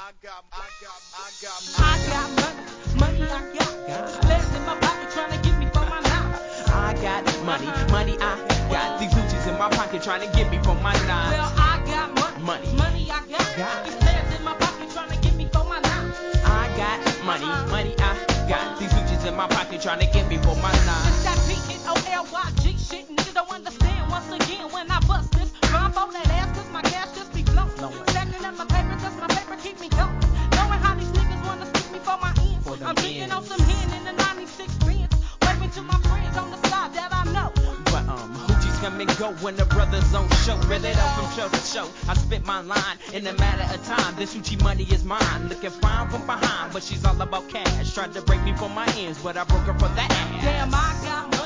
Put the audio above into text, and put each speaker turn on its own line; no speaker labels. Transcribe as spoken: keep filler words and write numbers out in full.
I got, I got, I got, I got money, money I got, got. Flares in my pocket trying to get me for my nine.
I got money, money I got. These Gucci's in my pocket trying to get me for my nine.
Well, I got money,
money,
money I got. got. These flares in my pocket trying to get me for my nine.
I got money, money I got. These Gucci's in my pocket trying to get me for my nine.
It's that P N O L Y G shit, nigga don't understand once again when I bust this. Blindfold that ass cause my cash just be flowing. Stacking up my paper cause my paper keep me going. Knowing how these niggas wanna stick me for my ends. For I'm drinking on some hen in the ninety-six Benz. Waving to my friends on the side that I know.
But um, hoochies come and go when the brothers on show. Read it out from show to show. I spit my line in a matter of time. This hoochie money is mine. Looking fine from behind, but she's all about cash. Tried to break me for my ends, but I broke her for that ass.
Damn, I got money.